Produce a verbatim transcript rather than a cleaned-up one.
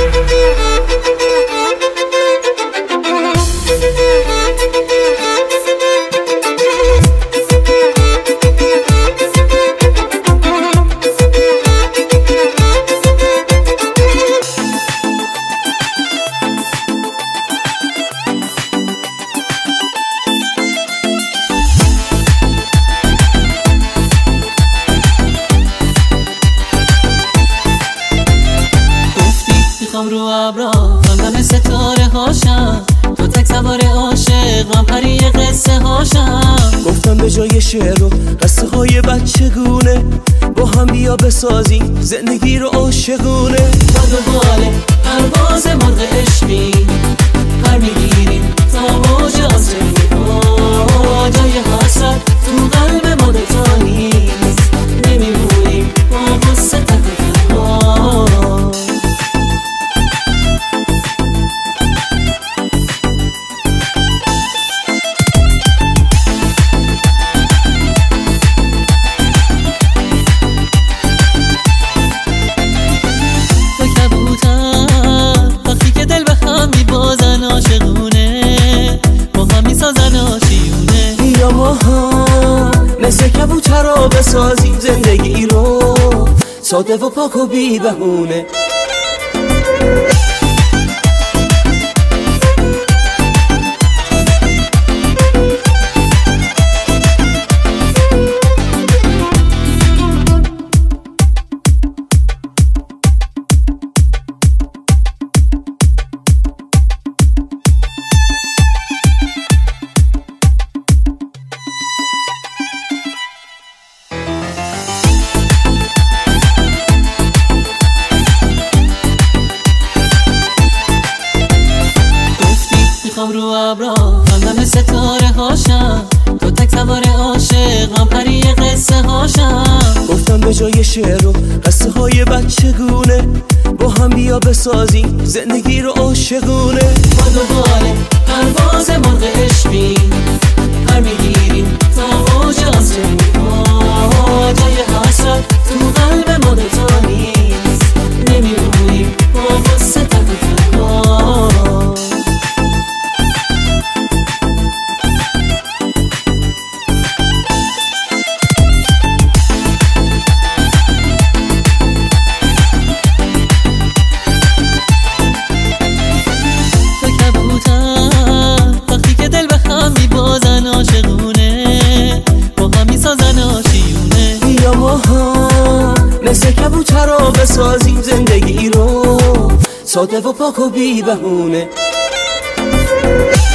میخوام رو ابرا خواندم ستاره هاشم، تو تک سوار عاشق من پری قصه هاشم. گفتم به جای شعر و قصه های بچگونه با هم بیا بسازیم زندگی رو عاشقونه. با دنبال پرواز مرغ عشقی پر میگیریم تا موج آسمونی، جای حسرت تو قلب ما دوتا نیست، نمیمونیم با قصه تک تنها. مثل کبوترها بسازیم زندگی رو ساده و پاک و بی بهونه. میخوام رو ابرا خواندم ستاره هاشم، تو تک سوار عاشق من پری قصه هاشم. گفتم به جای شعر و قصه های بچگونه با هم بیا بسازیم زندگی رو عاشقونه. با دنبال پرواز مرغ عشقی پر میگیریم تا موج آسمونی، جای حسرت تو قلب ما دوتا نیست، نمیمونیم با قصه تک تنها. مثل کبوترها بسازیم زندگی رو ساده و پاک و بی بهونه.